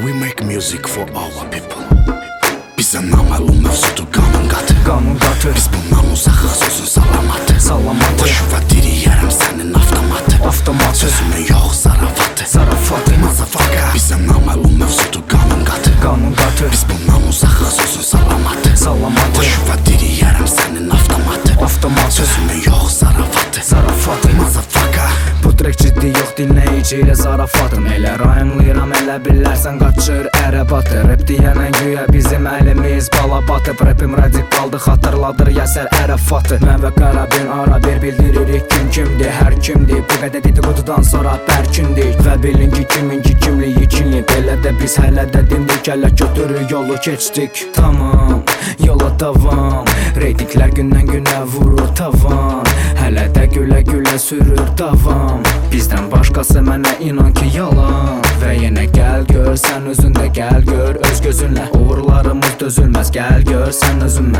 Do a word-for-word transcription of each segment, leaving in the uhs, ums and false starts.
We make music for our people. Bizə naməlum mövzudur qanun qatı. Qanun qatı. Biz bundan uzaqıq, sözün salamatı. Salamatı. Boşuva diriyərəm sənin avtomatı. Avtomatı. Sözümün yox zarafatı. Zarafatı. Mazafaka. Bizə naməlum mövzudur qanun qatı. Qanun qatı. Biz bundan uzaqıq, sözün salamatı. Salamatı. Boşuva diriyərəm sənin avtomatı. Avtomatı. Sözümün yox zarafatı. Zarafatı. Mazafaka. Bu trek ciddi yox, dinləyici ilə zarafatım. Elə rayımlayıram, elə bilərsən qaçır ərəbatı. Rap deyənən güya bizim əlimiz bala batıb. Rapim radikaldır, xatırladır Yasər Ərəfatı. Mən və Qarabin ara bir bildiririk kim kimdir, hər kimdir. Bu qədər dedikodudan sonra bərkindik. Və bilin ki kiminki kimliyi kinlik. Elə də biz hələ də dimdik, hələ götürür yolu keçdik. Tamam, yola davam. Reytinglər gündən günə vurur tavan. Hələ də gülə gülə sürür davam. Bizdən başqası mənə inan ki yalan. Və yenə gəl gör, sən özündə gəl gör. Öz gözünlə uğurlarımız dözülməz. Gəl gör, sən özünmə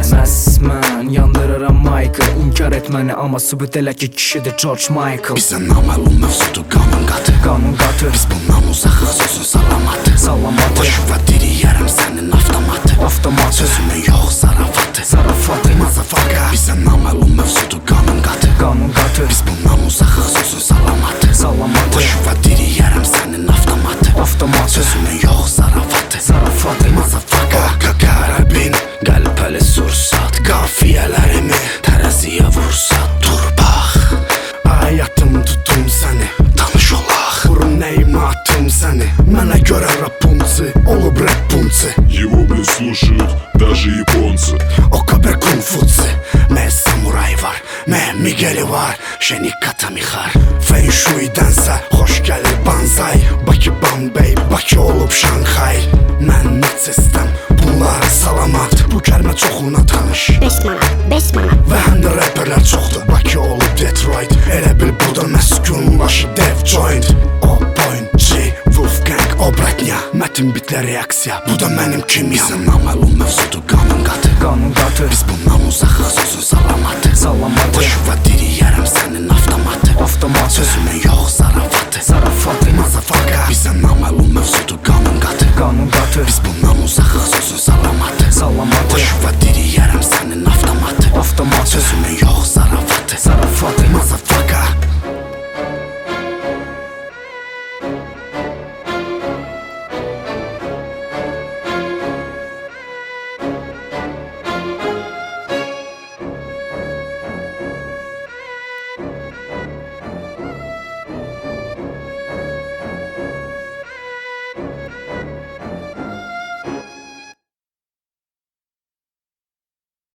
mən yandırıram Mike'ı. İnkar et məni, amma sübut elə ki kişidir George Michael. Bizə naməlum mövzudur qanun qatı. Qanun qatı. Biz bundan uzaqıq, sözün salamatı. Salamatı. Boşuva diriyərəm sənin avtomatı. Avtomatı. Sözümün yox zarafatı. Zarafatı. Mazafaka. Bizə naməlum mövzudur qanun qatı. Qanun qatı. Biz bundan uzaqıq, sözün salamatı. Salamatı. Boşuva diriyərəm sənin avtomatı. Avtomatı. Sözümün yox zarafatı. Zarafatı. Mazafaka. Qarabin, qəlpəli sursat. Qafiyələrimi tərəziyə vursat. Dur bax, həyatım tutum səni. Tanış olaq, burun nəyimə atım səni. Mənə görə rap punci, olub rap punci. Его, блин, слушают даже японцы. Okabe Kung Fuzi. Mə samuray var, mə Migueli var. Şenik katamixar. Feng Shui'dənsə xoş gəlir Banzai. Bakı Bombay, Bakı olub Şanxay. Mən natsistəm, bunlara salamat. Bu kəlmə çoxuna tanış. beş manat, beş manat. Və həm də rapperlər çoxdur. Bakı olub Detroit. Elə bil burada məskunlaşıb Dev Joint. O Point G, Wolfgang, Obratnya. Mətin bitlə reaksiya, bu da mənim kimyam. Bizə naməlum mövzudur qanun qatı. Qanun qatı. Biz bundan uzaqıq, sözün salamatı. Salamatı. Boşuva